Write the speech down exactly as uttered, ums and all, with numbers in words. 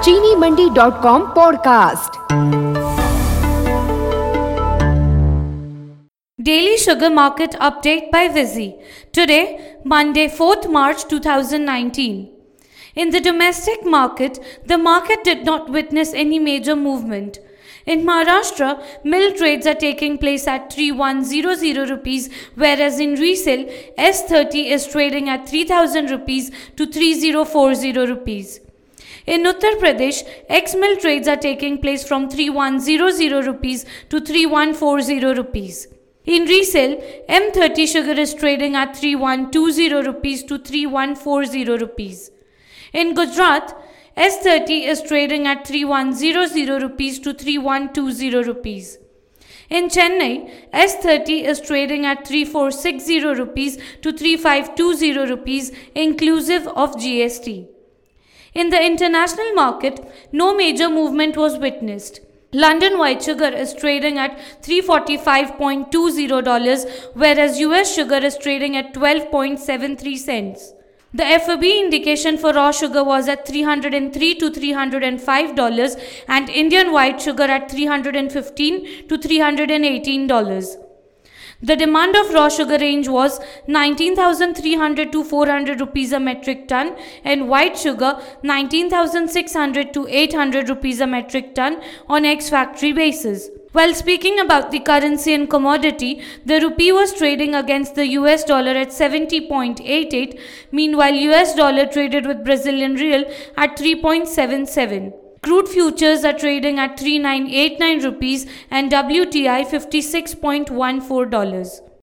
चीनी Mandi dot com podcast. Daily Sugar Market Update by Vizzy. Today, Monday, fourth March two thousand nineteen. In the domestic market, the market did not witness any major movement. In Maharashtra, mill trades are taking place at three thousand one hundred rupees, whereas in resale, S thirty is trading at three thousand rupees to three thousand forty rupees. In Uttar Pradesh, ex-mill trades are taking place from three thousand one hundred rupees to three thousand forty rupees. In resale, M thirty sugar is trading at three thousand twenty rupees to three thousand forty rupees. In Gujarat, S thirty is trading at three thousand rupees to three thousand twenty rupees. In Chennai, S thirty is trading at three thousand four hundred sixty rupees to three thousand five hundred twenty rupees inclusive of G S T. In the international market, no major movement was witnessed. London white sugar is trading at three hundred forty-five point two zero dollars, whereas U S sugar is trading at twelve point seven three cents. The F O B indication for raw sugar was at three hundred three to three hundred five dollars and Indian white sugar at three hundred fifteen to three hundred eighteen dollars. The demand of raw sugar range was nineteen thousand three hundred to four hundred rupees a metric ton and white sugar nineteen thousand six hundred to eight hundred rupees a metric ton on ex-factory basis. While speaking about the currency and commodity, the rupee was trading against the U S dollar at seventy point eight eight, meanwhile U S dollar traded with Brazilian real at three point seven seven. Crude futures are trading at three thousand nine hundred eighty-nine rupees and W T I fifty-six point one four dollars.